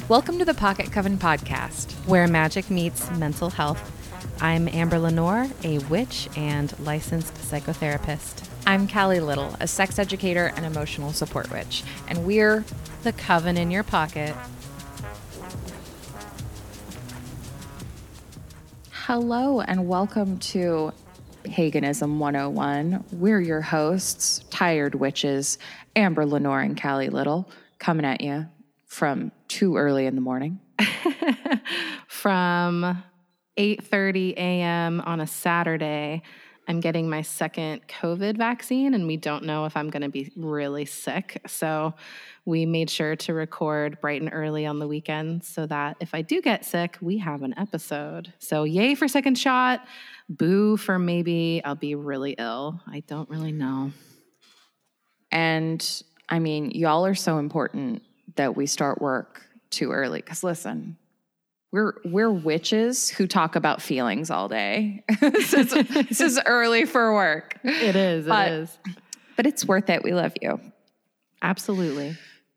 Welcome to the Pocket Coven podcast, where magic meets mental health. I'm Amber Lenore, a witch and licensed psychotherapist. I'm Callie Little, a sex educator and emotional support witch, and we're the Coven in your pocket. Hello and welcome to Paganism 101. We're your hosts, tired witches, Amber Lenore and Callie Little, coming at you from too early in the morning. From 8:30 a.m. on a Saturday, I'm getting my second COVID vaccine, and we don't know if I'm going to be really sick. So we made sure to record bright and early on the weekend so that if I do get sick, we have an episode. So yay for second shot. Boo for maybe I'll be really ill. I don't really know. And I mean, y'all are so important that we start work too early. Because listen, we're witches who talk about feelings all day. This is early for work. It is. But it's worth it. We love you. Absolutely.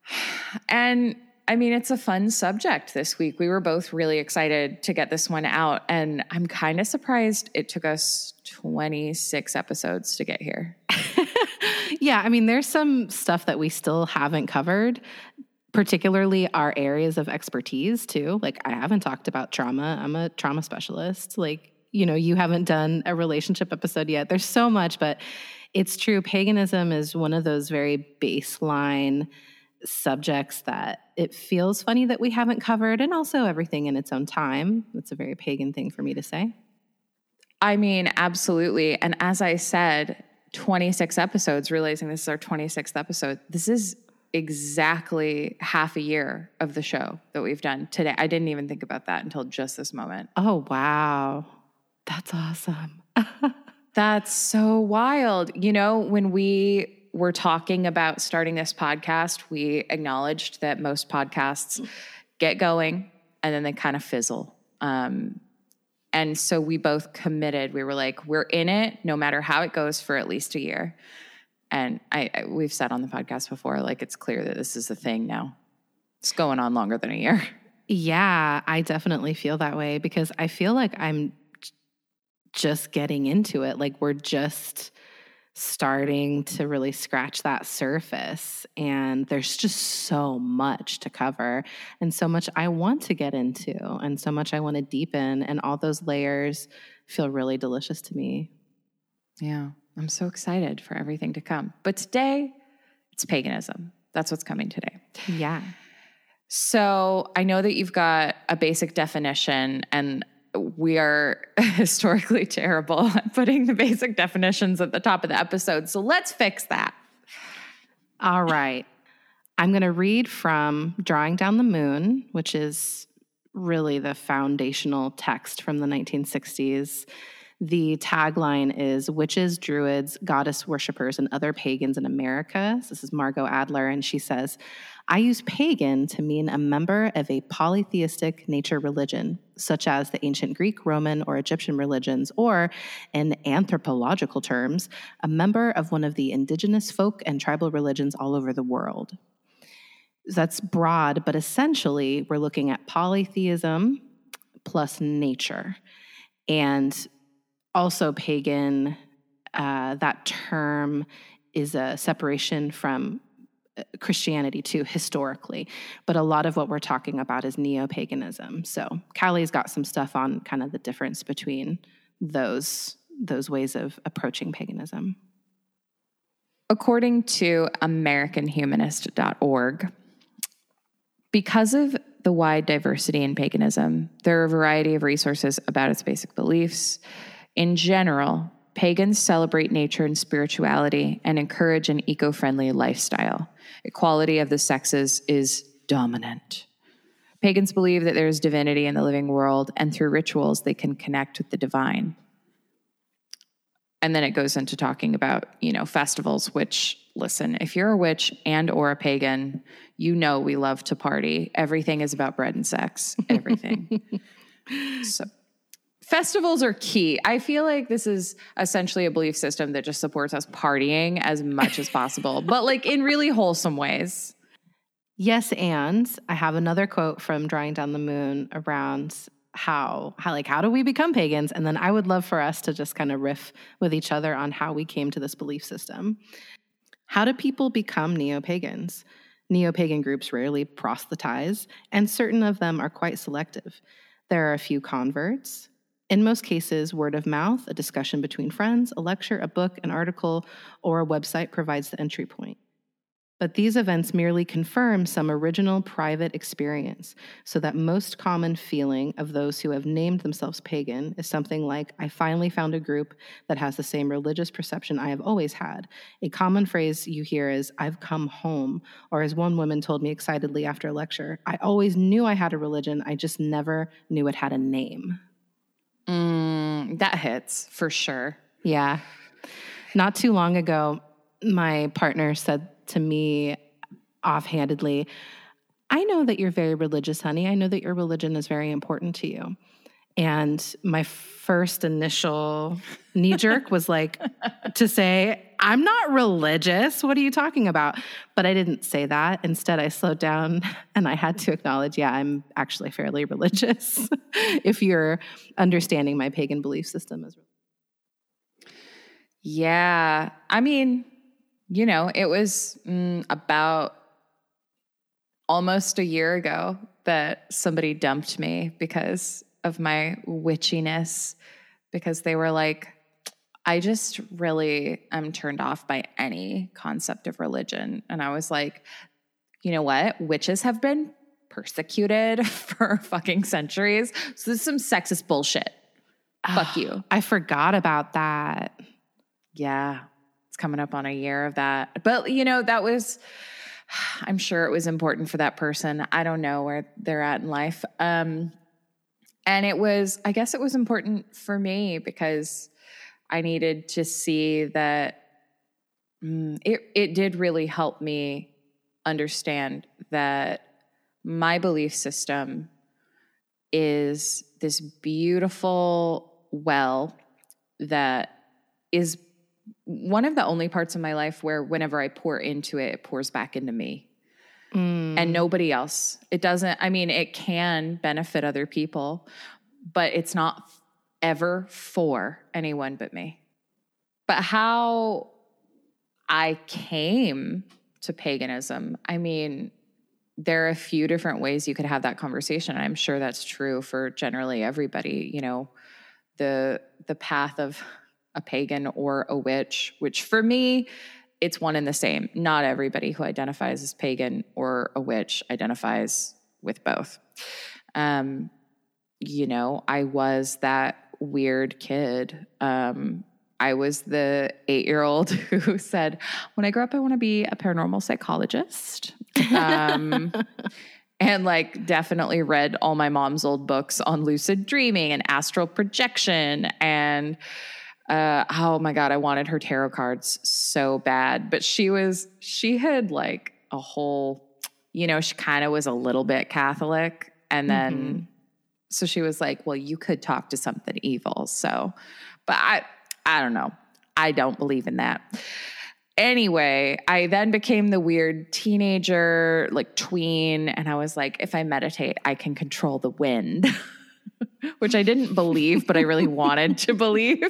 And I mean, it's a fun subject this week. We were both really excited to get this one out. And I'm kind of surprised it took us 26 episodes to get here. Yeah, I mean, there's some stuff that we still haven't covered, particularly our areas of expertise too. Like, I haven't talked about trauma. I'm a trauma specialist. Like, you know, you haven't done a relationship episode yet. There's so much, but it's true. Paganism is one of those very baseline subjects that it feels funny that we haven't covered, and also everything in its own time. That's a very pagan thing for me to say. I mean, absolutely. And as I said, 26 episodes, realizing this is our 26th episode. This is exactly half a year of the show that we've done today. I didn't even think about that until just this moment. Oh, wow. That's awesome. That's so wild. You know, when we were talking about starting this podcast, we acknowledged that most podcasts get going and then they kind of fizzle. And so we both committed. We were like, we're in it no matter how it goes for at least a year. And we've said on the podcast before, like, it's clear that this is a thing now. It's going on longer than a year. Yeah, I definitely feel that way because I feel like I'm just getting into it. Like, we're just starting to really scratch that surface, and there's just so much to cover and so much I want to get into and so much I want to deepen, and all those layers feel really delicious to me. Yeah, I'm so excited for everything to come. But today, it's paganism. That's what's coming today. Yeah. So I know that you've got a basic definition, and we are historically terrible at putting the basic definitions at the top of the episode. So let's fix that. All right. I'm going to read from Drawing Down the Moon, which is really the foundational text from the 1960s. The tagline is Witches, Druids, Goddess Worshippers, and Other Pagans in America. So this is Margot Adler, and she says, I use pagan to mean a member of a polytheistic nature religion, such as the ancient Greek, Roman, or Egyptian religions, or, in anthropological terms, a member of one of the indigenous folk and tribal religions all over the world. That's broad, but essentially we're looking at polytheism plus nature. And also pagan, that term is a separation from Christianity too, historically. But a lot of what we're talking about is neo-paganism. So Callie's got some stuff on kind of the difference between those ways of approaching paganism. According to AmericanHumanist.org, because of the wide diversity in paganism, there are a variety of resources about its basic beliefs. In general, pagans celebrate nature and spirituality and encourage an eco-friendly lifestyle. Equality of the sexes is dominant. Pagans believe that there is divinity in the living world, and through rituals, they can connect with the divine. And then it goes into talking about, you know, festivals, which, listen, if you're a witch and or a pagan, you know we love to party. Everything is about bread and sex. Everything. So festivals are key. I feel like this is essentially a belief system that just supports us partying as much as possible, but like in really wholesome ways. Yes, and I have another quote from Drawing Down the Moon around how do we become pagans? And then I would love for us to just kind of riff with each other on how we came to this belief system. How do people become neo-pagans? Neo-pagan groups rarely proselytize, and certain of them are quite selective. There are a few converts. In most cases, word of mouth, a discussion between friends, a lecture, a book, an article, or a website provides the entry point. But these events merely confirm some original private experience, so that most common feeling of those who have named themselves pagan is something like, I finally found a group that has the same religious perception I have always had. A common phrase you hear is, I've come home, or as one woman told me excitedly after a lecture, I always knew I had a religion, I just never knew it had a name. That hits for sure. Yeah. Not too long ago, my partner said to me offhandedly, I know that you're very religious, honey. I know that your religion is very important to you. And my first initial knee jerk was like to say, I'm not religious. What are you talking about? But I didn't say that. Instead, I slowed down and I had to acknowledge, yeah, I'm actually fairly religious if you're understanding my pagan belief system as religious. Yeah. I mean, it was about almost a year ago that somebody dumped me because of my witchiness, because they were like, I just really am turned off by any concept of religion. And I was like, you know what? Witches have been persecuted for fucking centuries. So this is some sexist bullshit. Fuck you. I forgot about that. Yeah. It's coming up on a year of that. But, that was, I'm sure it was important for that person. I don't know where they're at in life. And I guess it was important for me because I needed to see that it did really help me understand that my belief system is this beautiful well that is one of the only parts of my life where whenever I pour into it, it pours back into me and nobody else. It can benefit other people, but it's not ever for anyone but me. But how I came to paganism, there are a few different ways you could have that conversation. I'm sure that's true for generally everybody, the path of a pagan or a witch, which for me, it's one and the same. Not everybody who identifies as pagan or a witch identifies with both. I was that weird kid. I was the 8-year-old who said, when I grow up, I want to be a paranormal psychologist. And definitely read all my mom's old books on lucid dreaming and astral projection. And oh my God, I wanted her tarot cards so bad. But she had a whole, she kind of was a little bit Catholic. And then, so she was like, well, you could talk to something evil. So, but I don't know. I don't believe in that. Anyway, I then became the weird teenager, tween. And I was like, if I meditate, I can control the wind, which I didn't believe, but I really wanted to believe.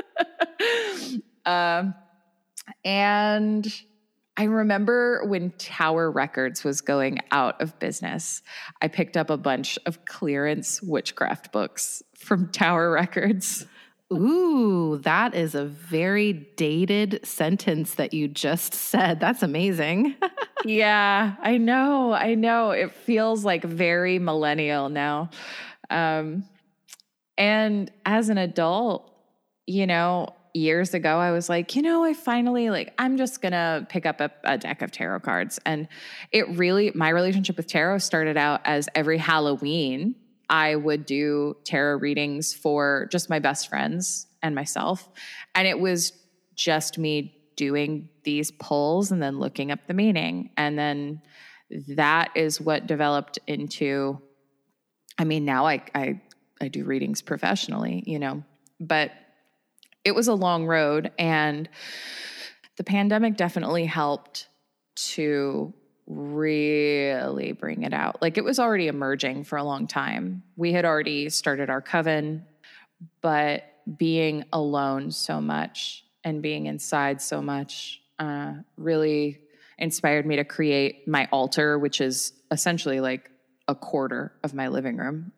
And I remember when Tower Records was going out of business, I picked up a bunch of clearance witchcraft books from Tower Records. Ooh, that is a very dated sentence that you just said. That's amazing. Yeah, I know. It feels like very millennial now. And as an adult, years ago, I was like, I finally I'm just going to pick up a deck of tarot cards. And my relationship with tarot started out as every Halloween, I would do tarot readings for just my best friends and myself. And it was just me doing these pulls and then looking up the meaning. And then that is what developed into, now I do readings professionally, but it was a long road, and the pandemic definitely helped to really bring it out. Like, it was already emerging for a long time. We had already started our coven, but being alone so much and being inside so much really inspired me to create my altar, which is essentially like a quarter of my living room,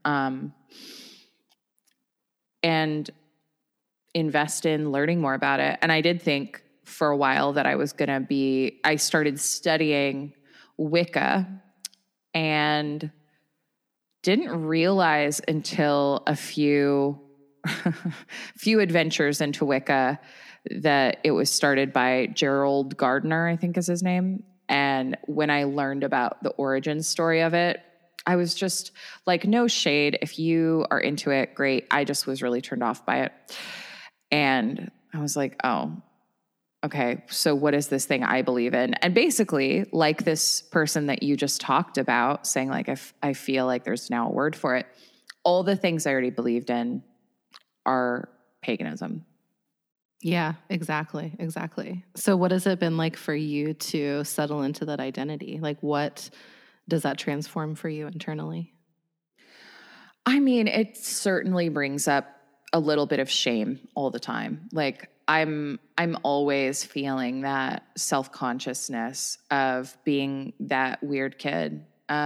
and invest in learning more about it. And I did think for a while that I started studying Wicca and didn't realize until a few adventures into Wicca that it was started by Gerald Gardner, I think is his name. And when I learned about the origin story of it, I was just like, no shade. If you are into it, great. I just was really turned off by it. And I was like, oh, okay, so what is this thing I believe in? And basically, like this person that you just talked about, saying like, I feel like there's now a word for it. All the things I already believed in are paganism. Yeah, exactly. So what has it been like for you to settle into that identity? Like, what does that transform for you internally? I mean, it certainly brings up a little bit of shame all the time. Like, I'm always feeling that self-consciousness of being that weird kid.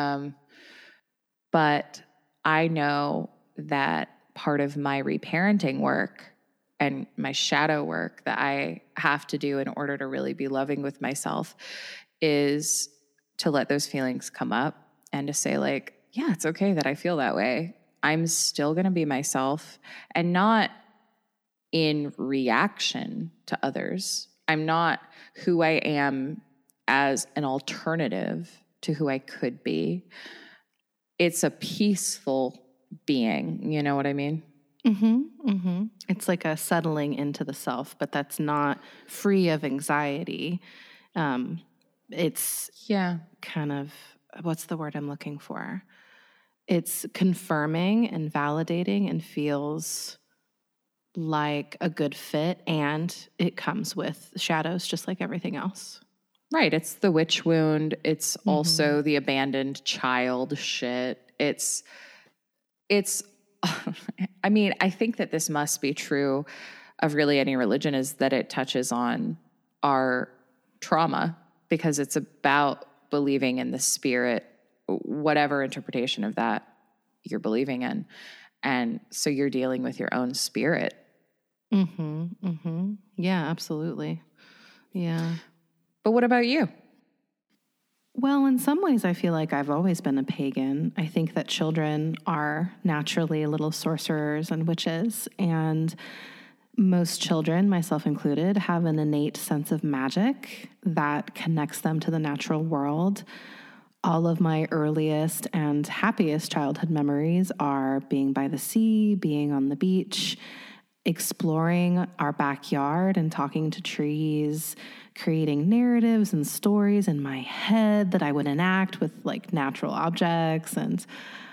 But I know that part of my reparenting work and my shadow work that I have to do in order to really be loving with myself is to let those feelings come up and to say like, yeah, it's okay that I feel that way. I'm still going to be myself, and not in reaction to others. I'm not who I am as an alternative to who I could be. It's a peaceful being. You know what I mean? Mm-hmm, mm-hmm. It's like a settling into the self, but that's not free of anxiety. It's kind of, what's the word I'm looking for? It's confirming and validating and feels like a good fit, and it comes with shadows just like everything else. Right. It's the witch wound. It's also the abandoned child shit. It's I mean, I think that this must be true of really any religion, is that it touches on our trauma, because it's about believing in the spirit, whatever interpretation of that you're believing in. And so you're dealing with your own spirit. Mm-hmm. Mm-hmm. Yeah, absolutely. Yeah. But what about you? Well, in some ways, I feel like I've always been a pagan. I think that children are naturally little sorcerers and witches, and most children, myself included, have an innate sense of magic that connects them to the natural world. All of my earliest and happiest childhood memories are being by the sea, being on the beach, exploring our backyard and talking to trees, creating narratives and stories in my head that I would enact with like natural objects, and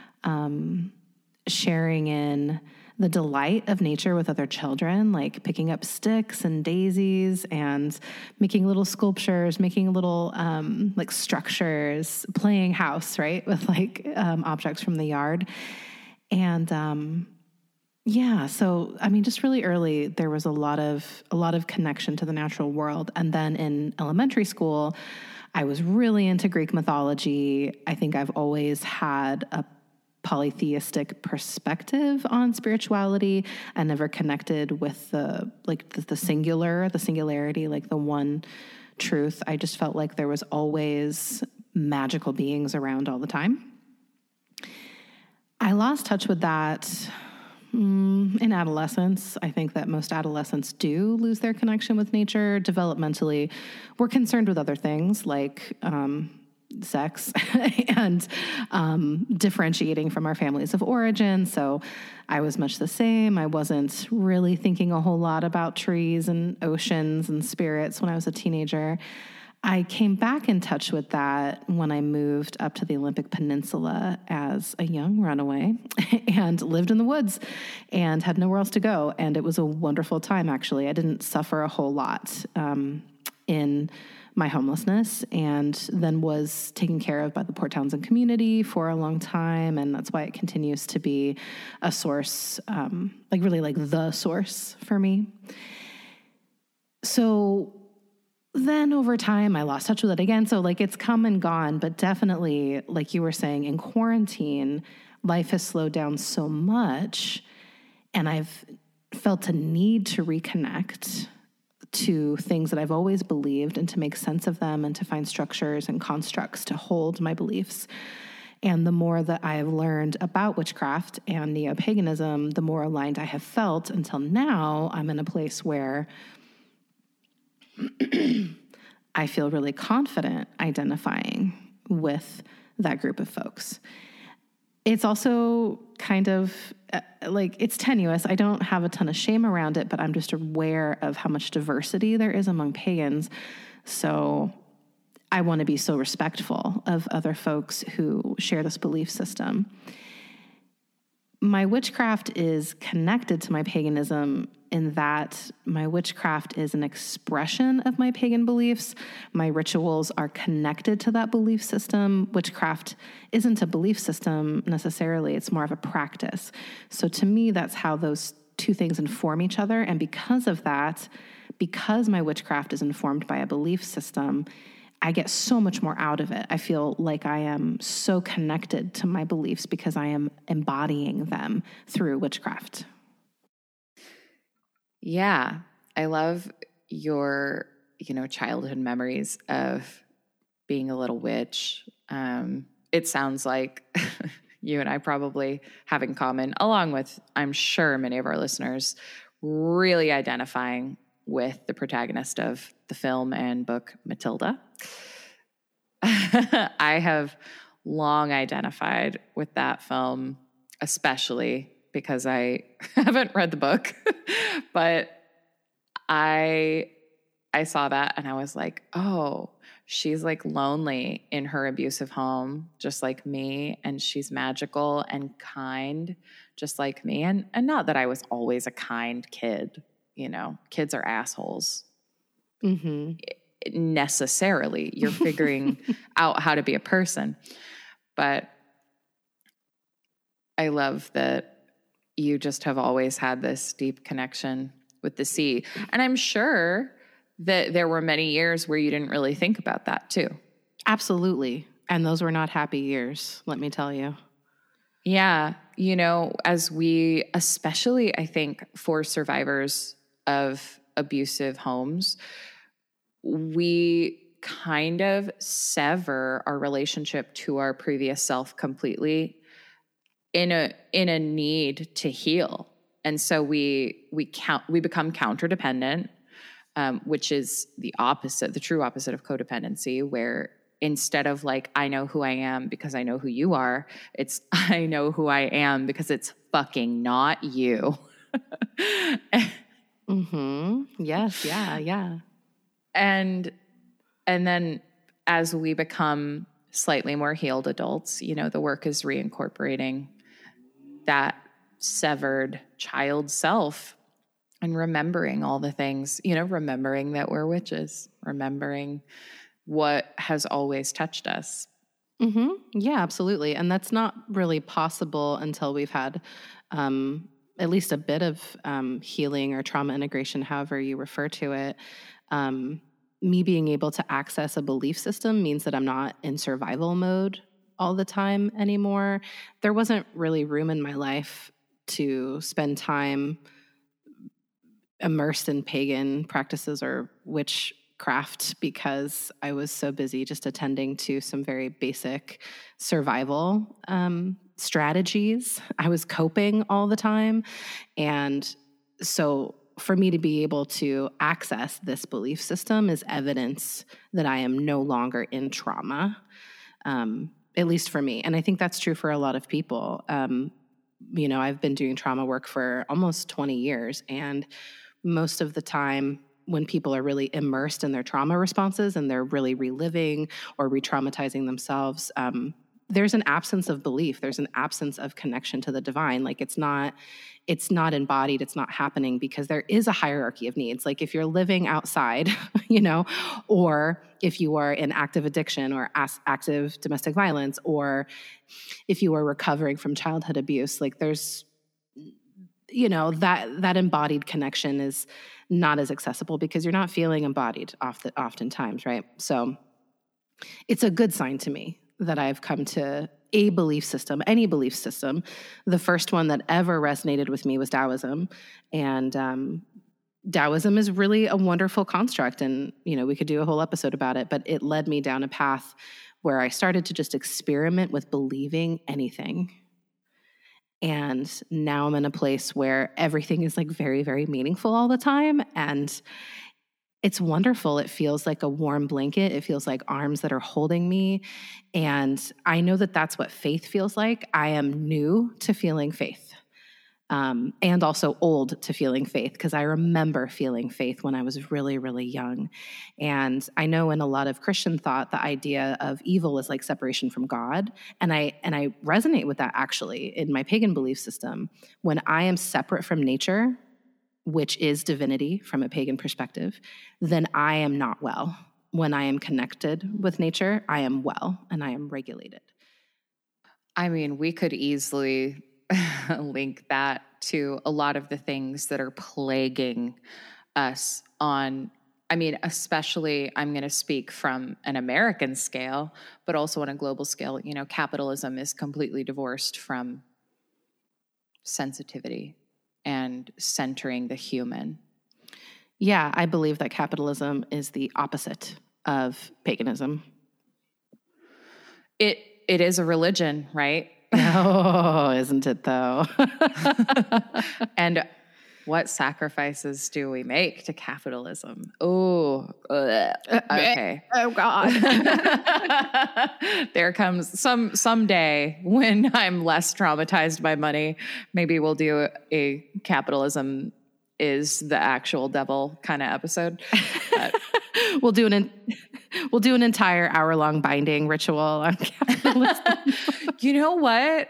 sharing in the delight of nature with other children, like picking up sticks and daisies and making little sculptures, making little like structures, playing house, right, with like objects from the yard. And yeah, so I mean, just really early, there was a lot of connection to the natural world. And then in elementary school, I was really into Greek mythology. I think I've always had a polytheistic perspective on spirituality. I never connected with the singularity, like the one truth. I just felt like there was always magical beings around all the time. I lost touch with that in adolescence. I think that most adolescents do lose their connection with nature. Developmentally, we're concerned with other things like sex and differentiating from our families of origin. So I was much the same. I wasn't really thinking a whole lot about trees and oceans and spirits when I was a teenager. I came back in touch with that when I moved up to the Olympic Peninsula as a young runaway and lived in the woods and had nowhere else to go. And it was a wonderful time, actually. I didn't suffer a whole lot in my homelessness, and then was taken care of by the Port Townsend community for a long time. And that's why it continues to be a source, really the source for me. So then over time, I lost touch with it again. So it's come and gone, but definitely, like you were saying, in quarantine, life has slowed down so much, and I've felt a need to reconnect to things that I've always believed and to make sense of them and to find structures and constructs to hold my beliefs. And the more that I have learned about witchcraft and neo-paganism, the more aligned I have felt until now I'm in a place where I feel really confident identifying with that group of folks. It's also kind of it's tenuous. I don't have a ton of shame around it, but I'm just aware of how much diversity there is among pagans. So I want to be so respectful of other folks who share this belief system. My witchcraft is connected to my paganism in that my witchcraft is an expression of my pagan beliefs. My rituals are connected to that belief system. Witchcraft isn't a belief system necessarily. It's more of a practice. So to me, that's how those two things inform each other. And because of that, because my witchcraft is informed by a belief system, I get so much more out of it. I feel like I am so connected to my beliefs because I am embodying them through witchcraft. Yeah. I love your, childhood memories of being a little witch. It sounds like you and I probably have in common, along with, I'm sure, many of our listeners, really identifying with the protagonist of the film and book Matilda. I have long identified with that film, especially because I haven't read the book, but I saw that and I was like, oh, she's lonely in her abusive home, just like me. And she's magical and kind, just like me. And not that I was always a kind kid, kids are assholes. Mm-hmm. Necessarily. You're figuring out how to be a person. But I love that you just have always had this deep connection with the sea. And I'm sure that there were many years where you didn't really think about that too. Absolutely. And those were not happy years, let me tell you. Yeah. As we, especially I think for survivors of abusive homes, we kind of sever our relationship to our previous self completely in a need to heal. And so we become counterdependent, which is the true opposite of codependency, where instead of I know who I am because I know who you are, it's I know who I am because it's fucking not you. Mm-hmm. Yes. Yeah. And then as we become slightly more healed adults, the work is reincorporating that severed child self and remembering all the things, remembering that we're witches, remembering what has always touched us. Mm-hmm. Yeah, absolutely. And that's not really possible until we've had at least a bit of healing or trauma integration, however you refer to it. Me being able to access a belief system means that I'm not in survival mode all the time anymore. There wasn't really room in my life to spend time immersed in pagan practices or witchcraft because I was so busy just attending to some very basic survival strategies. I was coping all the time. And so for me to be able to access this belief system is evidence that I am no longer in trauma, at least for me. And I think that's true for a lot of people. I've been doing trauma work for almost 20 years, and most of the time when people are really immersed in their trauma responses and they're really reliving or re-traumatizing themselves, there's an absence of belief. There's an absence of connection to the divine. Like it's not embodied. It's not happening because there is a hierarchy of needs. Like if you're living outside, or if you are in active addiction or active domestic violence, or if you are recovering from childhood abuse, like there's, that embodied connection is not as accessible because you're not feeling embodied oftentimes, right? So it's a good sign to me that I've come to a belief system, any belief system. The first one that ever resonated with me was Taoism. And Taoism is really a wonderful construct. And, we could do a whole episode about it, but it led me down a path where I started to just experiment with believing anything. And now I'm in a place where everything is like very, very meaningful all the time. And it's wonderful. It feels like a warm blanket. It feels like arms that are holding me. And I know that that's what faith feels like. I am new to feeling faith, and also old to feeling faith, because I remember feeling faith when I was really, really young. And I know in a lot of Christian thought, the idea of evil is like separation from God. And I resonate with that actually in my pagan belief system. When I am separate from nature, which is divinity from a pagan perspective, then I am not well. When I am connected with nature, I am well and I am regulated. I mean, we could easily link that to a lot of the things that are plaguing us especially I'm going to speak from an American scale, but also on a global scale. Capitalism is completely divorced from sensitivity and centering the human. Yeah, I believe that capitalism is the opposite of paganism. It is a religion, right? Oh, isn't it though? And what sacrifices do we make to capitalism? Oh, okay. Oh God. There comes someday when I'm less traumatized by money. Maybe we'll do a capitalism is the actual devil kind of episode. We'll do an entire hour-long binding ritual on capitalism. You know what?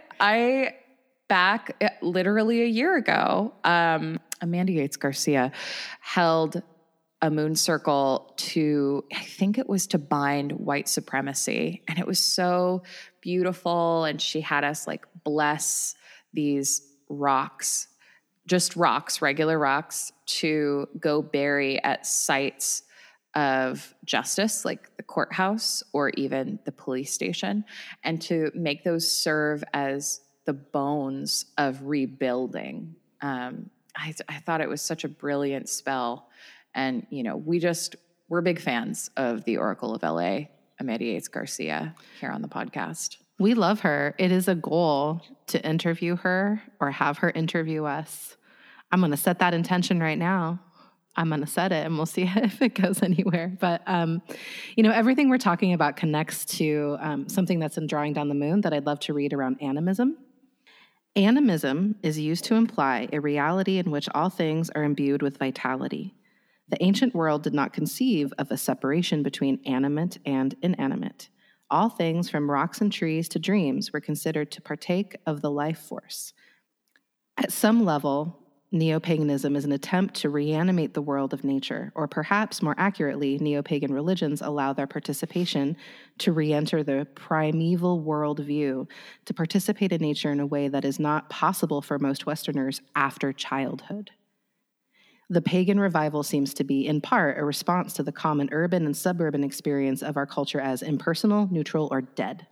Back literally a year ago, Amanda Yates Garcia held a moon circle I think it was to bind white supremacy. And it was so beautiful. And she had us like bless these rocks, just rocks, regular rocks, to go bury at sites of justice, like the courthouse or even the police station, and to make those serve as the bones of rebuilding. I thought it was such a brilliant spell. And, we're big fans of the Oracle of LA, Amanda Yates Garcia, here on the podcast. We love her. It is a goal to interview her or have her interview us. I'm going to set that intention right now. I'm going to set it and we'll see if it goes anywhere. But, everything we're talking about connects to something that's in Drawing Down the Moon that I'd love to read around animism. Animism is used to imply a reality in which all things are imbued with vitality. The ancient world did not conceive of a separation between animate and inanimate. All things from rocks and trees to dreams were considered to partake of the life force. At some level, neo-paganism is an attempt to reanimate the world of nature, or perhaps more accurately, neo-pagan religions allow their participation to re-enter the primeval worldview, to participate in nature in a way that is not possible for most Westerners after childhood. The pagan revival seems to be, in part, a response to the common urban and suburban experience of our culture as impersonal, neutral, or dead.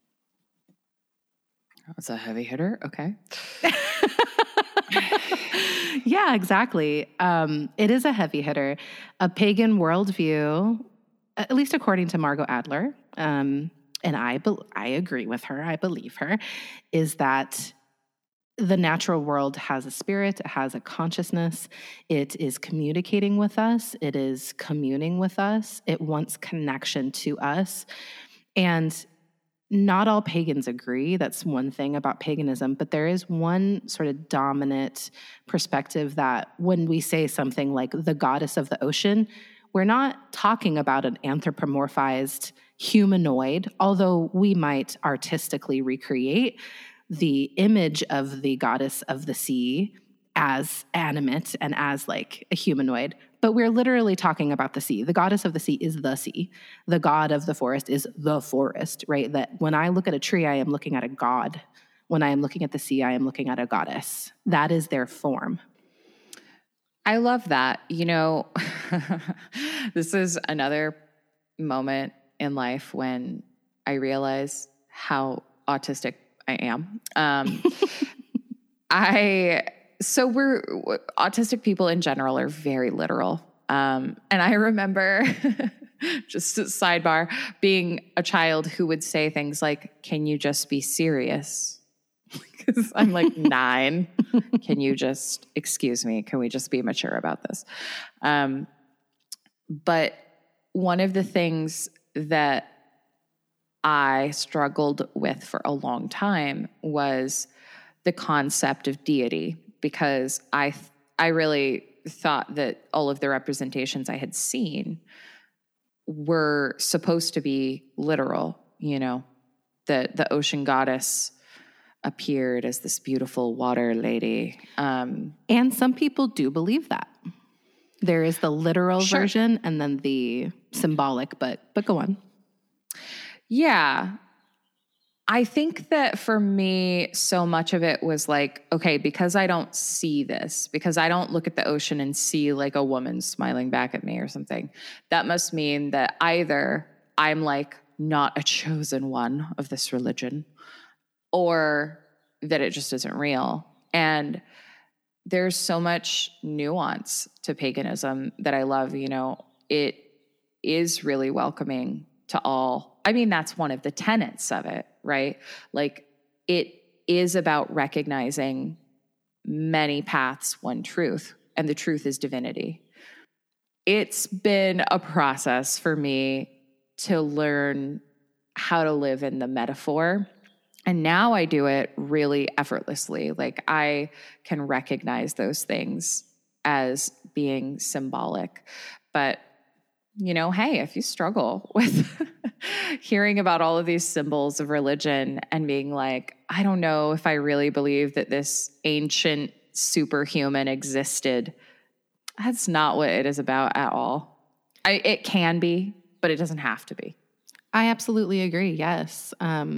That's a heavy hitter. Okay. Yeah, exactly. It is a heavy hitter. A pagan worldview, at least according to Margot Adler, and I agree with her, I believe her, is that the natural world has a spirit, it has a consciousness, it is communicating with us, it is communing with us, it wants connection to us. And not all pagans agree. That's one thing about paganism, but there is one sort of dominant perspective that when we say something like the goddess of the ocean, we're not talking about an anthropomorphized humanoid, although we might artistically recreate the image of the goddess of the sea as animate and as like a humanoid. But we're literally talking about the sea. The goddess of the sea is the sea. The god of the forest is the forest, right? That when I look at a tree, I am looking at a god. When I am looking at the sea, I am looking at a goddess. That is their form. I love that. You know, this is another moment in life when I realize how autistic I am. So autistic people in general are very literal. And I remember, just a sidebar, being a child who would say things like, "Can you just be serious?" Because I'm like 9. Can you just, excuse me, can we just be mature about this? But one of the things that I struggled with for a long time was the concept of deity, because I really thought that all of the representations I had seen were supposed to be literal. You know, the ocean goddess appeared as this beautiful water lady. And some people do believe that. There is the literal version and then the symbolic, but go on. Yeah. I think that for me, so much of it was like, okay, because I don't see this, because I don't look at the ocean and see like a woman smiling back at me or something, that must mean that either I'm like not a chosen one of this religion, or that it just isn't real. And there's so much nuance to paganism that I love. You know, it is really welcoming to all. I mean, that's one of the tenets of it, right? Like, it is about recognizing many paths, one truth, and the truth is divinity. It's been a process for me to learn how to live in the metaphor. And now I do it really effortlessly. Like, I can recognize those things as being symbolic. But, you know, hey, if you struggle with hearing about all of these symbols of religion and being like, I don't know if I really believe that this ancient superhuman existed, that's not what it is about at all. It can be, but it doesn't have to be. I absolutely agree. Yes.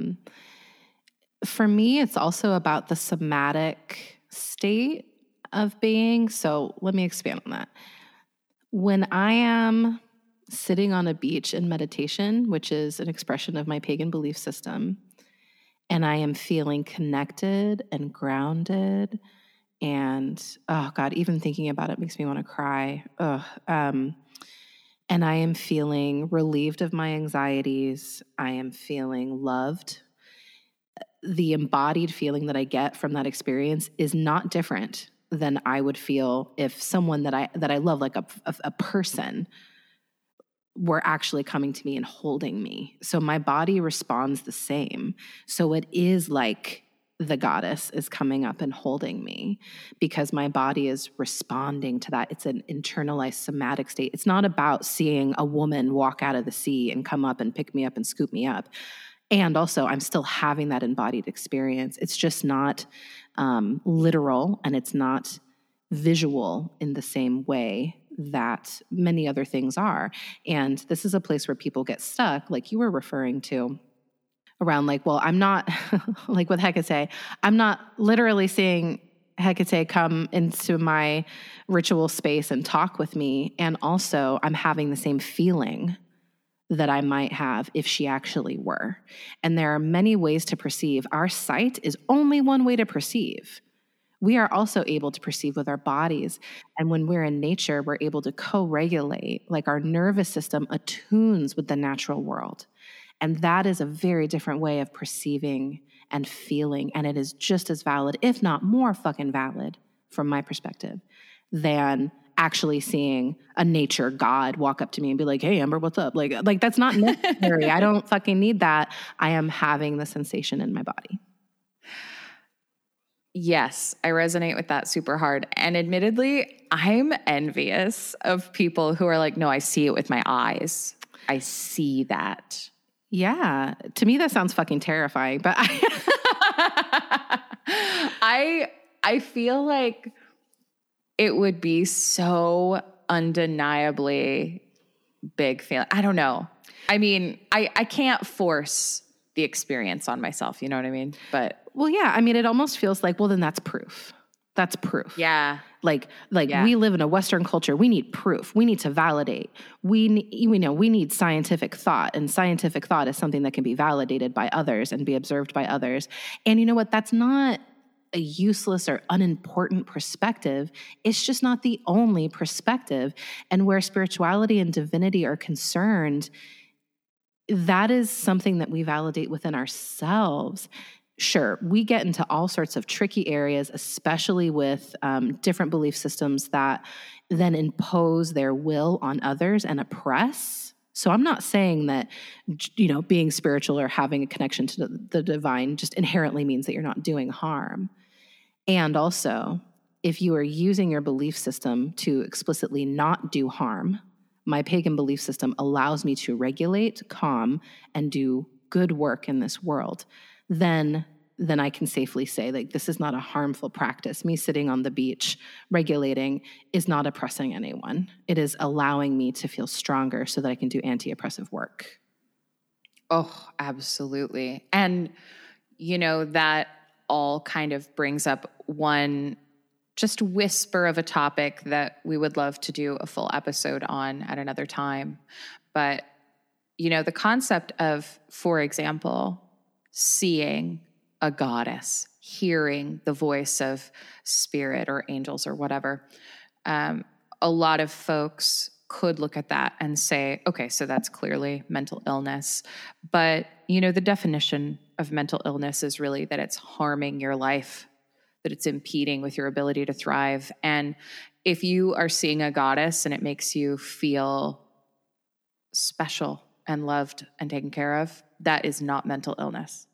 For me, it's also about the somatic state of being. So let me expand on that. When I am sitting on a beach in meditation, which is an expression of my pagan belief system, and I am feeling connected and grounded, and oh God, even thinking about it makes me want to cry. And I am feeling relieved of my anxieties. I am feeling loved. The embodied feeling that I get from that experience is not different than I would feel if someone that I love, like a person, were actually coming to me and holding me. So my body responds the same. So it is like the goddess is coming up and holding me because my body is responding to that. It's an internalized somatic state. It's not about seeing a woman walk out of the sea and come up and pick me up and scoop me up. And also, I'm still having that embodied experience. It's just not literal, and it's not visual in the same way that many other things are. And this is a place where people get stuck, like you were referring to, around like, well, I'm not, like with Hecate, I'm not literally seeing Hecate come into my ritual space and talk with me. And also, I'm having the same feeling that I might have if she actually were. And there are many ways to perceive. Our sight is only one way to perceive. We are also able to perceive with our bodies. And when we're in nature, we're able to co-regulate, like our nervous system attunes with the natural world. And that is a very different way of perceiving and feeling. And it is just as valid, if not more fucking valid, from my perspective, than actually seeing a nature god walk up to me and be like, hey, Amber, what's up? Like that's not necessary. I don't fucking need that. I am having the sensation in my body. Yes, I resonate with that super hard. And admittedly, I'm envious of people who are like, no, I see it with my eyes. I see that. Yeah. To me, that sounds fucking terrifying, but I feel like it would be so undeniably big feeling. I don't know. I mean, I can't force the experience on myself. You know what I mean? But well, yeah. I mean, it almost feels like, well, then that's proof. That's proof. yeah. Like Yeah. we live in a Western culture. We need proof. We need to validate. We need scientific thought, and scientific thought is something that can be validated by others and be observed by others. And you know what? That's not a useless or unimportant perspective. It's just not the only perspective. And where spirituality and divinity are concerned, that is something that we validate within ourselves. Sure, we get into all sorts of tricky areas, especially with different belief systems that then impose their will on others and oppress. So I'm not saying that, being spiritual or having a connection to the divine just inherently means that you're not doing harm. And also, if you are using your belief system to explicitly not do harm, my pagan belief system allows me to regulate, calm, and do good work in this world, then I can safely say, like, this is not a harmful practice. Me sitting on the beach regulating is not oppressing anyone. It is allowing me to feel stronger so that I can do anti-oppressive work. Oh, absolutely. And, that all kind of brings up one just whisper of a topic that we would love to do a full episode on at another time. But, the concept of, for example, seeing a goddess, hearing the voice of spirit or angels or whatever, a lot of folks could look at that and say, okay, so that's clearly mental illness. But, the definition of mental illness is really that it's harming your life, that it's impeding with your ability to thrive. And if you are seeing a goddess and it makes you feel special and loved and taken care of, that is not mental illness.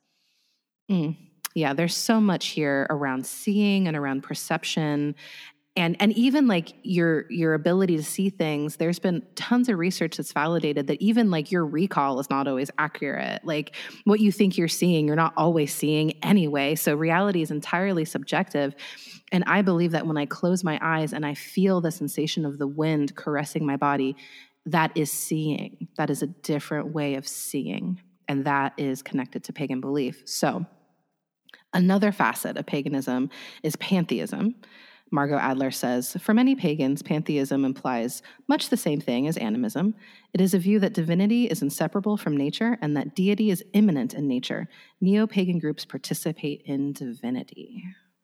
Yeah, there's so much here around seeing and around perception. And even like your ability to see things, there's been tons of research that's validated that even like your recall is not always accurate. Like what you think you're seeing, you're not always seeing anyway. So reality is entirely subjective. And I believe that when I close my eyes and I feel the sensation of the wind caressing my body, that is seeing. That is a different way of seeing. And that is connected to pagan belief. So another facet of paganism is pantheism. Margot Adler says, for many pagans, pantheism implies much the same thing as animism. It is a view that divinity is inseparable from nature and that deity is immanent in nature. Neo-pagan groups participate in divinity.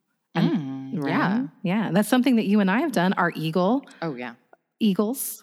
Yeah. Yeah. That's something that you and I have done. Our eagle. Oh, yeah. Eagles.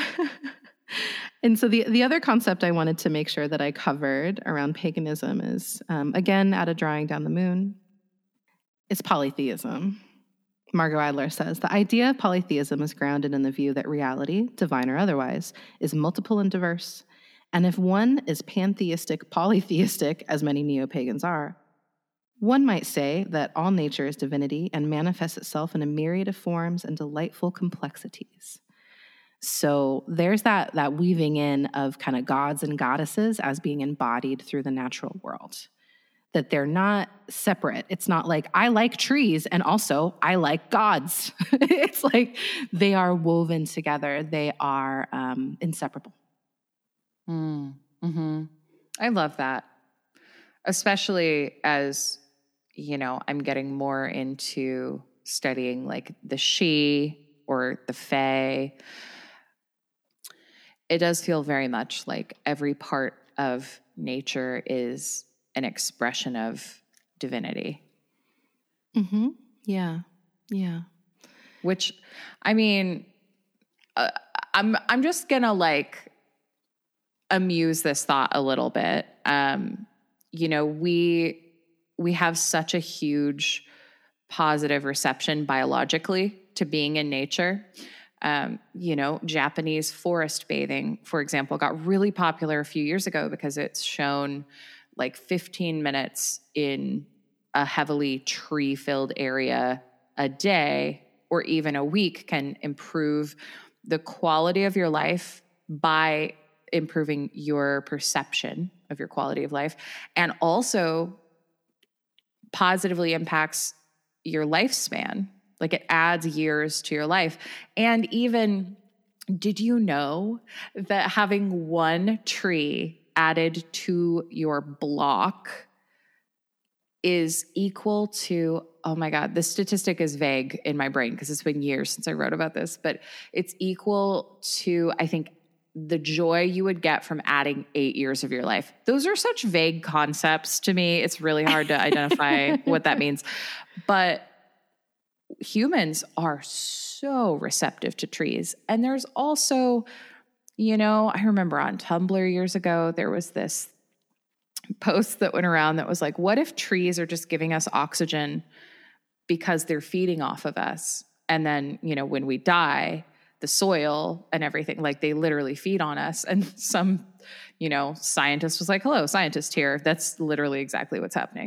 And so the other concept I wanted to make sure that I covered around paganism is, again, out of Drawing Down the Moon, it's polytheism. Margot Adler says, the idea of polytheism is grounded in the view that reality, divine or otherwise, is multiple and diverse. And if one is pantheistic, polytheistic, as many neo-pagans are, one might say that all nature is divinity and manifests itself in a myriad of forms and delightful complexities. So there's that weaving in of kind of gods and goddesses as being embodied through the natural world. That they're not separate. It's not like, I like trees and also I like gods. It's like they are woven together. They are inseparable. Mm-hmm. I love that. Especially as, I'm getting more into studying like the Sidhe or the Fae. It does feel very much like every part of nature is an expression of divinity. Mm-hmm. Yeah. Yeah. Which, I mean, I'm just gonna like amuse this thought a little bit. We have such a huge positive reception biologically to being in nature. Japanese forest bathing, for example, got really popular a few years ago because it's shown like 15 minutes in a heavily tree-filled area a day or even a week can improve the quality of your life by improving your perception of your quality of life, and also positively impacts your lifespan. Like it adds years to your life. And even, did you know that having one tree added to your block is equal to, oh my God, this statistic is vague in my brain because it's been years since I wrote about this, but it's equal to, I think, the joy you would get from adding 8 years of your life. Those are such vague concepts to me. It's really hard to identify what that means. But humans are so receptive to trees. And there's also, I remember on Tumblr years ago, there was this post that went around that was like, what if trees are just giving us oxygen because they're feeding off of us? And then, when we die, the soil and everything, like they literally feed on us. And some, scientist was like, hello, scientist here. That's literally exactly what's happening.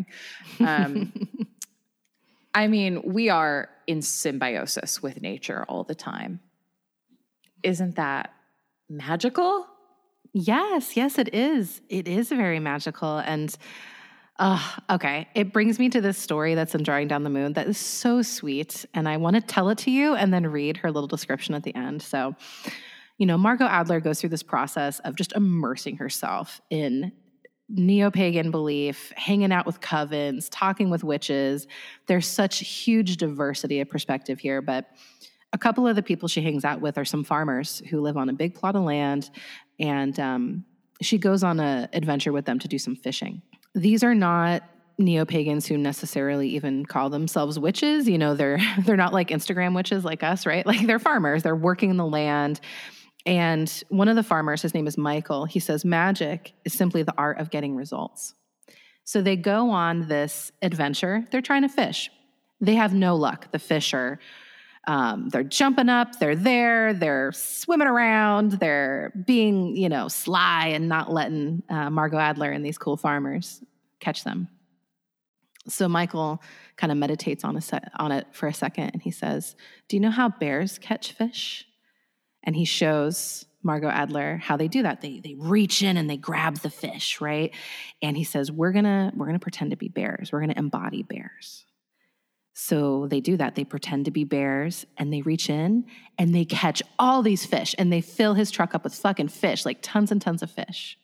I mean, we are in symbiosis with nature all the time. Isn't that magical? Yes, it is. It is very magical. And okay, it brings me to this story that's in Drawing Down the Moon that is so sweet. And I want to tell it to you and then read her little description at the end. So, Margot Adler goes through this process of just immersing herself in neo-pagan belief, hanging out with covens, talking with witches. There's such huge diversity of perspective here, but a couple of the people she hangs out with are some farmers who live on a big plot of land, and she goes on an adventure with them to do some fishing. These are not neo-pagans who necessarily even call themselves witches. They're not like Instagram witches like us, right? Like they're farmers. They're working the land. And one of the farmers, his name is Michael, he says, magic is simply the art of getting results. So they go on this adventure. They're trying to fish. They have no luck. The fish are, they're jumping up, they're swimming around, they're being, sly and not letting Margot Adler and these cool farmers catch them. So Michael kind of meditates on it for a second, and he says, do you know how bears catch fish? And he shows Margot Adler how they do that. They reach in and they grab the fish, right? And he says, we're gonna pretend to be bears. We're gonna embody bears. So they do that. They pretend to be bears and they reach in and they catch all these fish and they fill his truck up with fucking fish, like tons and tons of fish.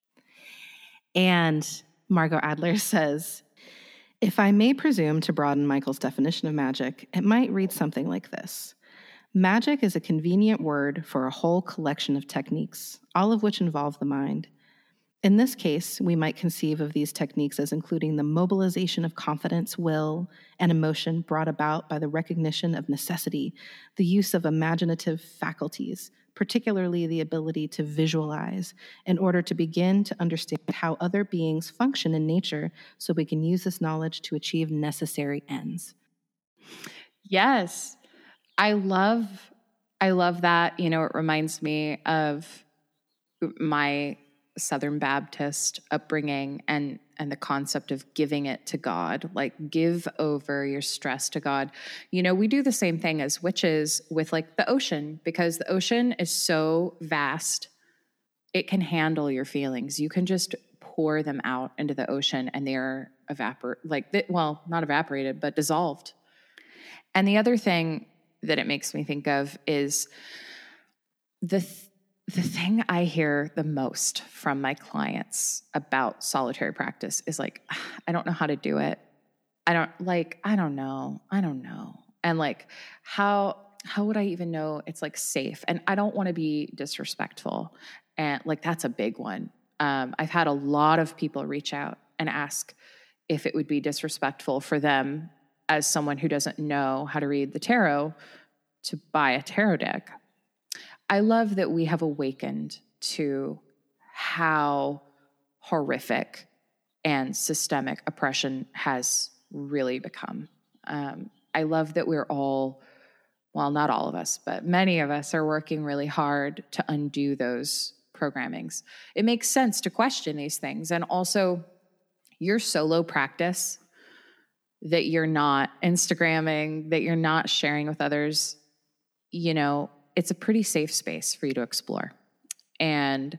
And Margot Adler says, if I may presume to broaden Michael's definition of magic, it might read something like this. Magic is a convenient word for a whole collection of techniques, all of which involve the mind. In this case, we might conceive of these techniques as including the mobilization of confidence, will, and emotion brought about by the recognition of necessity, the use of imaginative faculties, particularly the ability to visualize, in order to begin to understand how other beings function in nature so we can use this knowledge to achieve necessary ends. Yes. I love that. It reminds me of my Southern Baptist upbringing and the concept of giving it to God, like give over your stress to God. We do the same thing as witches with like the ocean, because the ocean is so vast. It can handle your feelings. You can just pour them out into the ocean and they're not evaporated, but dissolved. And the other thing that it makes me think of is the thing I hear the most from my clients about solitary practice is like, I don't know how to do it. I don't know. And like, how would I even know it's like safe? And I don't want to be disrespectful. And like, that's a big one. I've had a lot of people reach out and ask if it would be disrespectful for them as someone who doesn't know how to read the tarot to buy a tarot deck. I love that we have awakened to how horrific and systemic oppression has really become. I love that we're all, well, not all of us, but many of us are working really hard to undo those programmings. It makes sense to question these things. And also, your solo practice that you're not Instagramming, that you're not sharing with others, you know, it's a pretty safe space for you to explore. And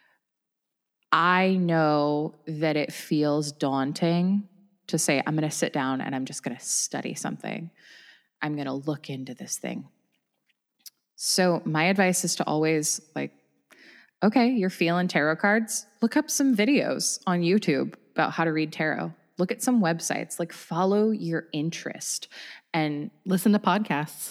I know that it feels daunting to say, I'm going to sit down and I'm just going to study something. I'm going to look into this thing. So my advice is to always like, okay, you're feeling tarot cards. Look up some videos on YouTube about how to read tarot. Look at some websites, like follow your interest and listen to podcasts.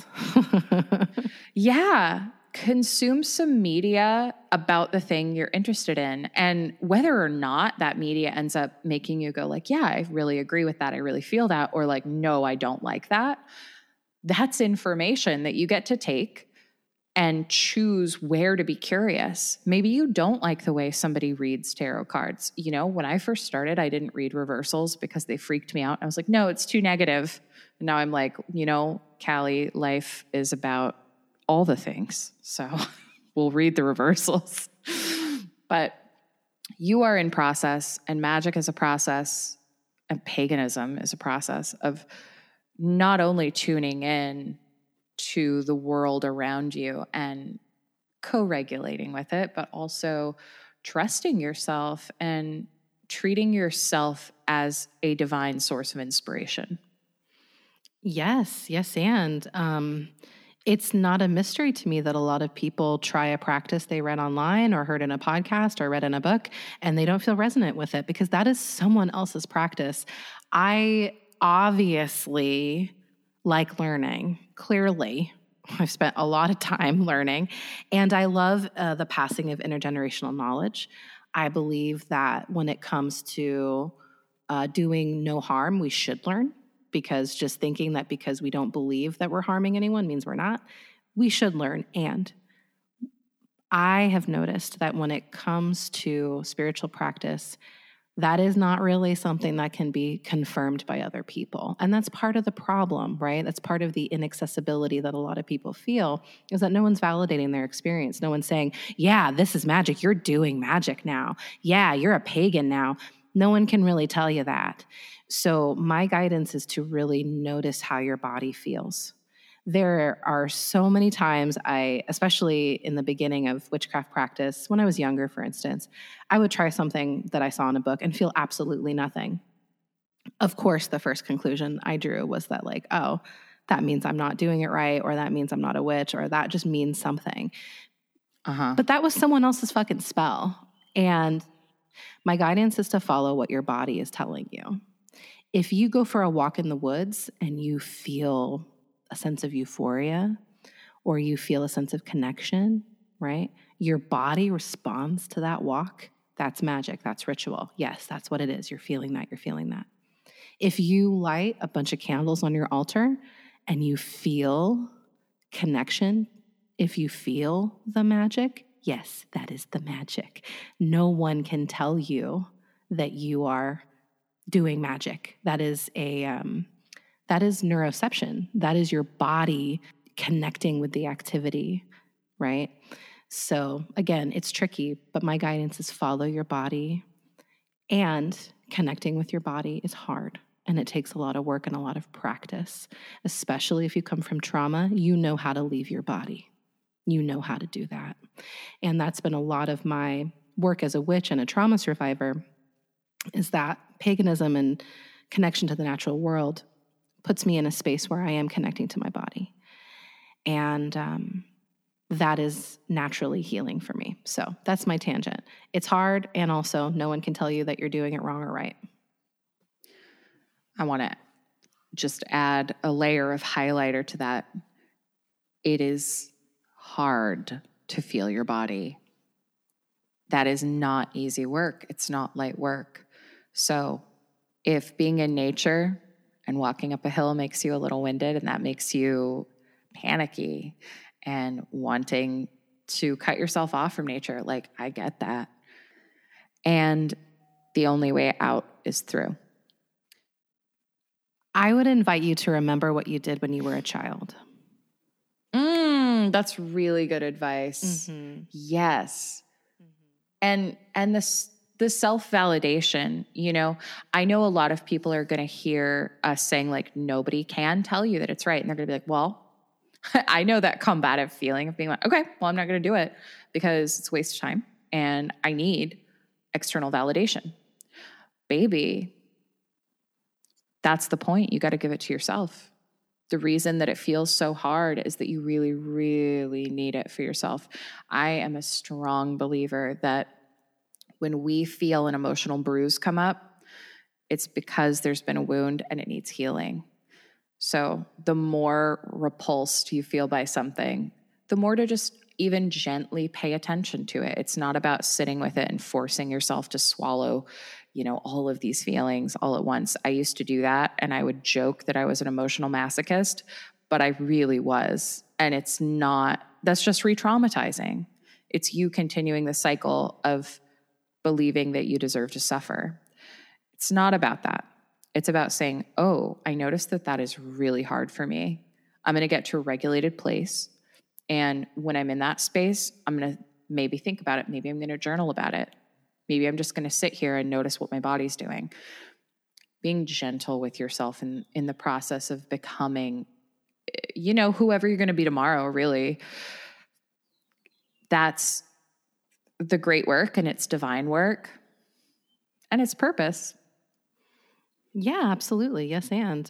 Yeah. Consume some media about the thing you're interested in. And whether or not that media ends up making you go like, yeah, I really agree with that. I really feel that. Or like, no, I don't like that. That's information that you get to take and choose where to be curious. Maybe you don't like the way somebody reads tarot cards. You know, when I first started, I didn't read reversals because they freaked me out. I was like, no, it's too negative. And now I'm like, you know, Callie, life is about all the things. So we'll read the reversals. But you are in process, and magic is a process, and paganism is a process of not only tuning in to the world around you and co-regulating with it, but also trusting yourself and treating yourself as a divine source of inspiration. Yes. And it's not a mystery to me that a lot of people try a practice they read online or heard in a podcast or read in a book, and they don't feel resonant with it because that is someone else's practice. I obviously like learning. Clearly, I've spent a lot of time learning, and I love the passing of intergenerational knowledge. I believe that when it comes to doing no harm, we should learn, because just thinking that because we don't believe that we're harming anyone means we're not. We should learn. And I have noticed that when it comes to spiritual practice, that is not really something that can be confirmed by other people. And that's part of the problem, right? That's part of the inaccessibility that a lot of people feel, is that no one's validating their experience. No one's saying, yeah, this is magic. You're doing magic now. Yeah, you're a pagan now. No one can really tell you that. So my guidance is to really notice how your body feels. There are so many times especially in the beginning of witchcraft practice, when I was younger, for instance, I would try something that I saw in a book and feel absolutely nothing. Of course, the first conclusion I drew was that like, oh, that means I'm not doing it right, or that means I'm not a witch, or that just means something. But that was someone else's fucking spell. And my guidance is to follow what your body is telling you. If you go for a walk in the woods and you feel a sense of euphoria, or you feel a sense of connection, right? Your body responds to that walk. That's magic. That's ritual. Yes, that's what it is. You're feeling that. You're feeling that. If you light a bunch of candles on your altar and you feel connection, if you feel the magic, yes, that is the magic. No one can tell you that you are doing magic. That is neuroception. That is your body connecting with the activity, right? So again, it's tricky, but my guidance is follow your body, and connecting with your body is hard. And it takes a lot of work and a lot of practice, especially if you come from trauma. You know how to leave your body. You know how to do that. And that's been a lot of my work as a witch and a trauma survivor, is that paganism and connection to the natural world puts me in a space where I am connecting to my body. And that is naturally healing for me. So that's my tangent. It's hard, and also no one can tell you that you're doing it wrong or right. I want to just add a layer of highlighter to that. It is hard to feel your body. That is not easy work. It's not light work. So if being in nature and walking up a hill makes you a little winded, and that makes you panicky and wanting to cut yourself off from nature, like, I get that. And the only way out is through. I would invite you to remember what you did when you were a child. That's really good advice. Mm-hmm. Yes. Mm-hmm. And the self-validation, I know a lot of people are going to hear us saying like, nobody can tell you that it's right. And they're going to be like, well, I know that combative feeling of being like, okay, well, I'm not going to do it because it's a waste of time and I need external validation. Baby, that's the point. You got to give it to yourself. The reason that it feels so hard is that you really, really need it for yourself. I am a strong believer that when we feel an emotional bruise come up, it's because there's been a wound and it needs healing. So the more repulsed you feel by something, the more to just even gently pay attention to it. It's not about sitting with it and forcing yourself to swallow, all of these feelings all at once. I used to do that, and I would joke that I was an emotional masochist, but I really was. And it's not, that's just re-traumatizing. It's you continuing the cycle of believing that you deserve to suffer. It's not about that. It's about saying, oh, I noticed that is really hard for me. I'm going to get to a regulated place. And when I'm in that space, I'm going to maybe think about it. Maybe I'm going to journal about it. Maybe I'm just going to sit here and notice what my body's doing. Being gentle with yourself in the process of becoming, whoever you're going to be tomorrow, really. That's the great work, and it's divine work, and it's purpose. Yeah, absolutely. Yes. And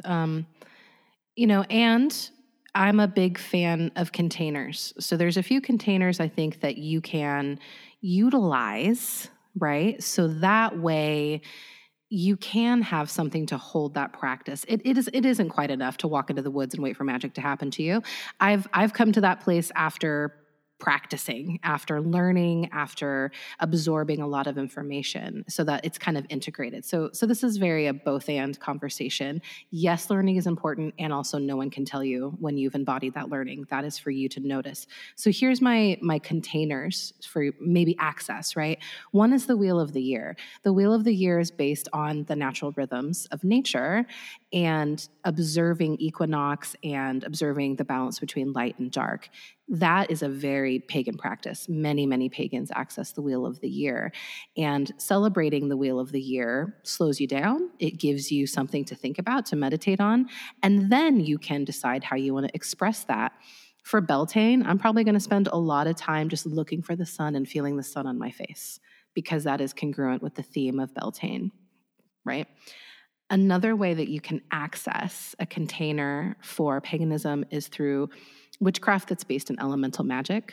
I'm a big fan of containers. So there's a few containers I think that you can utilize, right? So that way you can have something to hold that practice. It isn't quite enough to walk into the woods and wait for magic to happen to you. I've come to that place after practicing, after learning, after absorbing a lot of information so that it's kind of integrated. So this is very a both and conversation. Yes, learning is important, and also no one can tell you when you've embodied that learning. That is for you to notice. So here's my containers for maybe access, right? One is the Wheel of the Year. The Wheel of the Year is based on the natural rhythms of nature and observing equinox and observing the balance between light and dark. That is a very pagan practice. Many, many pagans access the Wheel of the Year. And celebrating the Wheel of the Year slows you down. It gives you something to think about, to meditate on. And then you can decide how you want to express that. For Beltane, I'm probably going to spend a lot of time just looking for the sun and feeling the sun on my face, because that is congruent with the theme of Beltane, right? Another way that you can access a container for paganism is through witchcraft that's based in elemental magic.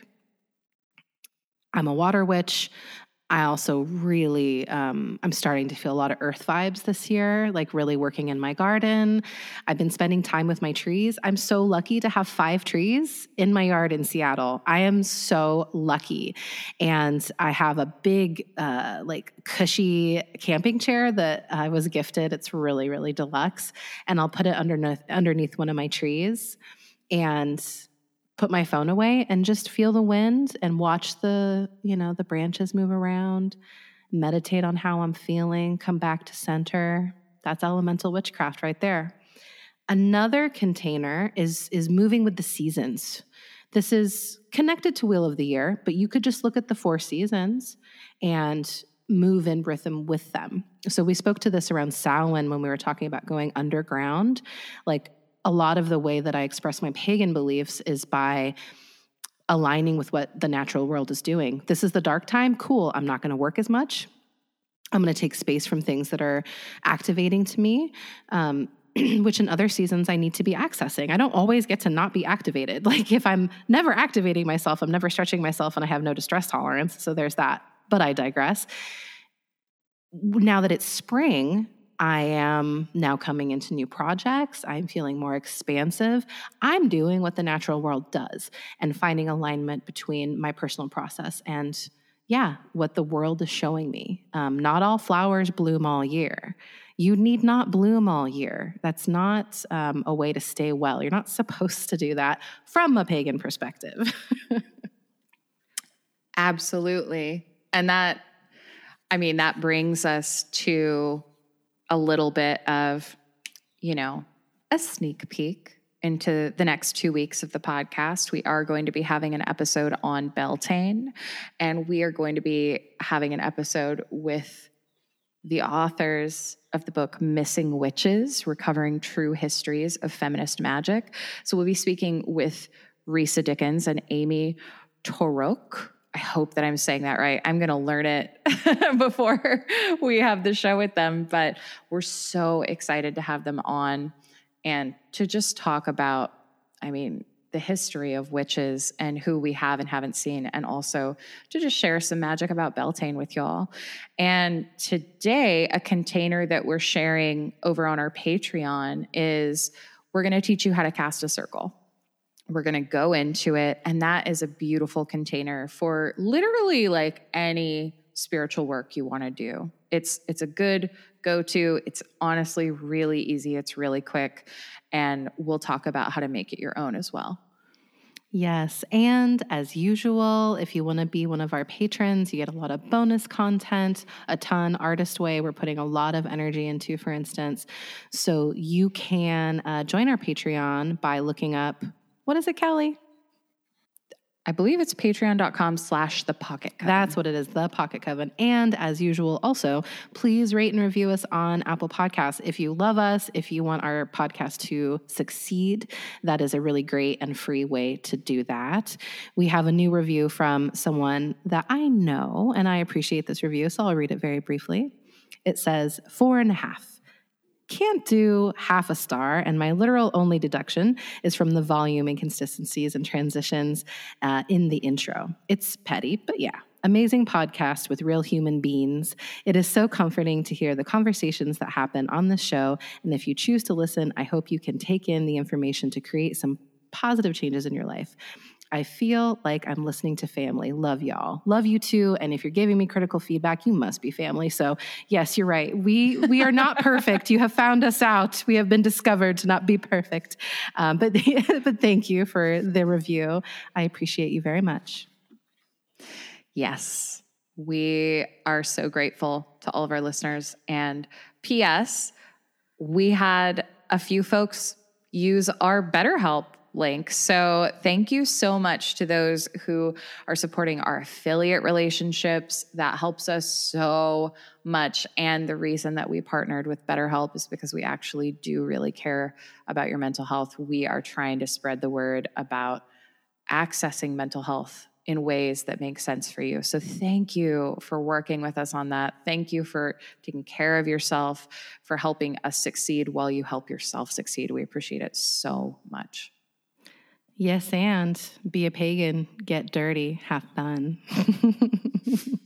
I'm a water witch. I also really, I'm starting to feel a lot of earth vibes this year, like really working in my garden. I've been spending time with my trees. I'm so lucky to have 5 trees in my yard in Seattle. I am so lucky. And I have a big, cushy camping chair that I was gifted. It's really, really deluxe. And I'll put it underneath one of my trees and put my phone away and just feel the wind and watch the branches move around, meditate on how I'm feeling, come back to center. That's elemental witchcraft right there. Another container is moving with the seasons. This is connected to Wheel of the Year, but you could just look at the 4 seasons and move in rhythm with them. So we spoke to this around Samhain when we were talking about going underground. Like, a lot of the way that I express my pagan beliefs is by aligning with what the natural world is doing. This is the dark time. Cool. I'm not going to work as much. I'm going to take space from things that are activating to me, which in other seasons I need to be accessing. I don't always get to not be activated. Like, if I'm never activating myself, I'm never stretching myself, and I have no distress tolerance. So there's that. But I digress. Now that it's spring, I am now coming into new projects. I'm feeling more expansive. I'm doing what the natural world does and finding alignment between my personal process and, what the world is showing me. Not all flowers bloom all year. You need not bloom all year. That's not a way to stay well. You're not supposed to do that from a pagan perspective. Absolutely. And that brings us to a little bit of, a sneak peek into the next 2 weeks of the podcast, we are going to be having an episode on Beltane, and we are going to be having an episode with the authors of the book Missing Witches, Recovering True Histories of Feminist Magic. So we'll be speaking with Risa Dickens and Amy Torok. I hope that I'm saying that right. I'm going to learn it before we have the show with them, but we're so excited to have them on and to just talk about, the history of witches and who we have and haven't seen, and also to just share some magic about Beltane with y'all. And today, a container that we're sharing over on our Patreon is we're going to teach you how to cast a circle. We're going to go into it, and that is a beautiful container for literally like any spiritual work you want to do. It's a good go-to. It's honestly really easy. It's really quick, and we'll talk about how to make it your own as well. Yes, and as usual, if you want to be one of our patrons, you get a lot of bonus content, a ton. Artist Way, we're putting a lot of energy into, for instance. So you can join our Patreon by looking up, what is it, Kelly? I believe it's patreon.com/The Pocket Coven. That's what it is, The Pocket Coven. And as usual, also, please rate and review us on Apple Podcasts. If you love us, if you want our podcast to succeed, that is a really great and free way to do that. We have a new review from someone that I know, and I appreciate this review, so I'll read it very briefly. It says, 4.5. Can't do half a star, and my literal only deduction is from the volume, inconsistencies, and transitions in the intro. It's petty, but yeah. Amazing podcast with real human beings. It is so comforting to hear the conversations that happen on the show, and if you choose to listen, I hope you can take in the information to create some positive changes in your life. I feel like I'm listening to family. Love y'all. Love you too. And if you're giving me critical feedback, you must be family. So yes, you're right. We are not perfect. You have found us out. We have been discovered to not be perfect. But thank you for the review. I appreciate you very much. Yes, we are so grateful to all of our listeners. And P.S., we had a few folks use our BetterHelp link. So thank you so much to those who are supporting our affiliate relationships. That helps us so much. And the reason that we partnered with BetterHelp is because we actually do really care about your mental health. We are trying to spread the word about accessing mental health in ways that make sense for you. So thank you for working with us on that. Thank you for taking care of yourself, for helping us succeed while you help yourself succeed. We appreciate it so much. Yes, and be a pagan, get dirty, have fun.